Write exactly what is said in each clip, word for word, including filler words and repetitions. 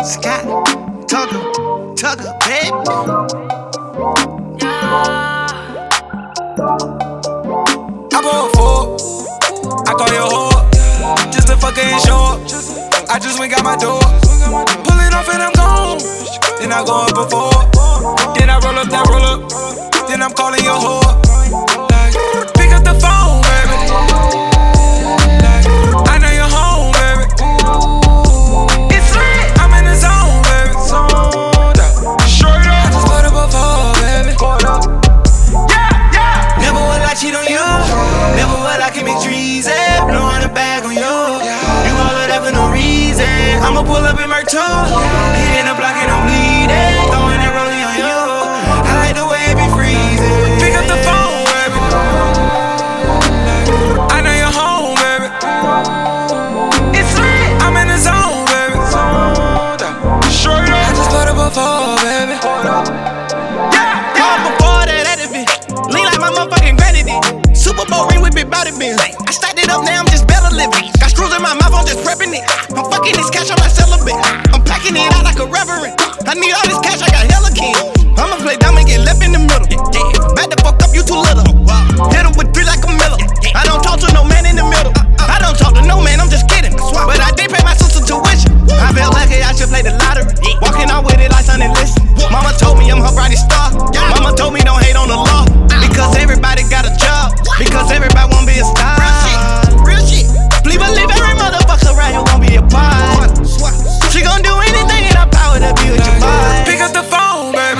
Scott, Tugger, Tugger, baby. I go for I call your whore, just to fucking show up. I just went got my door, pull it off and I'm gone. Then I go up before, then I roll up that roll up, then I'm calling your whore. Like, pick up the phone, baby. Like, I know you're home, baby. It's lit, I'm in the zone, baby. Zoned out, straight up. I just put up a phone, baby. Yeah, yeah. Never will I cheat on you. Never will I keep it treason. Blowing a bag on you. You all of that for no reason. I'ma pull up in Merc two. Hitting the block and I'm bleeding. Throwing that rolling on you. I like the way it be freezing. Pick up the phone, baby. I know you're home, baby. It's lit. I'm in the zone, baby. Straight up. I just put up a phone, baby. Yeah, yeah. Before that, that been lean like my motherfucking granny did. Super Bowl ring with big body bins. I stacked it up, now I'm just better living. Got screws in my mouth, I'm just prepping it. I'm fucking this cash, I'm not celibate. I'm packing it out like a reverend. I need all this cash, I got hella king. I'ma play dumb and get left in the middle. Back the fuck up, you too little. Hit him with three like a Miller. I don't talk to no man in the middle. I don't talk to no man, I'm just kidding. But I did pay my sister tuition. I feel lucky I should play the lottery. Walking out with it like Sunday listen. Mama told me I'm her brightest star. Mama told me don't hate on the law. Because everybody got a job. Because everybody wanna be a star. Real shit, real shit. Please believe every motherfucker around here won't be a part. She gon' do anything in her power to be with your vibe. Pick up the phone, baby.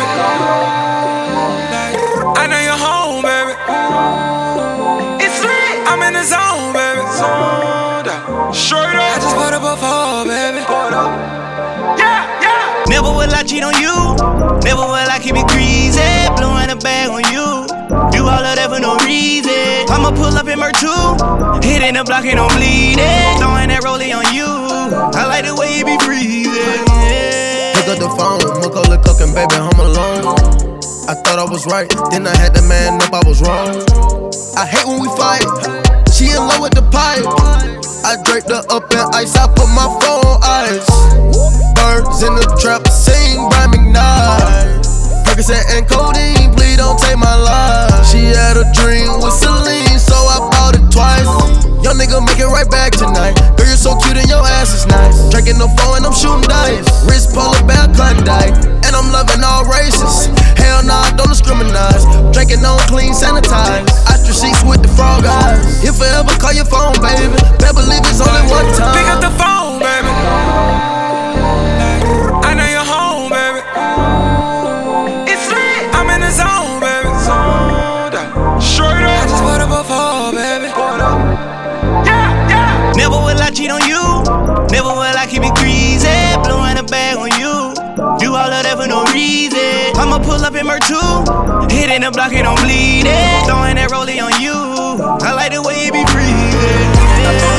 I know you're home, baby. It's lit. I'm in the zone, baby. Straight up. I just put up a phone, baby. Yeah, yeah. Never will I cheat on you. Never will I keep it greasy. Blowing a bag on you. Do all of that for no reason. I'ma pull up in Merc two. Hitting the block and I'm bleeding. Throwing that rollie on you. I like the way you be breathing. Yeah. Pick up the phone, Macaulay Culkin, baby, home alone. I thought I was right, then I had to man up, I was wrong. I hate when we fight, she in love with the pipe. I draped her up in ice, I put my phone on ice. Birds in the trap, sing by McKnight. Percocet and codeine, please don't take my life. She had a dream with Celine, so I bought it twice. Young nigga make it right back tonight. Girl, you're so cute and your ass is nice. Drinking the phone and I'm shooting dice. Wrist polar bear Klondike, and I'm loving all races. Hell nah, don't discriminate. Drinking on clean, sanitized. Ostrich sheets with the frog eyes. If I ever call your phone, baby, better believe it's only one time. Pick up the phone, baby. I know you're home, baby. It's lit. I'm in the zone, baby. Straight up. I just put up a phone, baby. Yeah, yeah. Never will I cheat on you. Never will I keep it greasy. Blowing a bag on you. Do all of that for no reason. I'ma pull up in Merc two. Hitting the block and I'm bleeding. Throwing that rollie on you. I like the way you be breathing.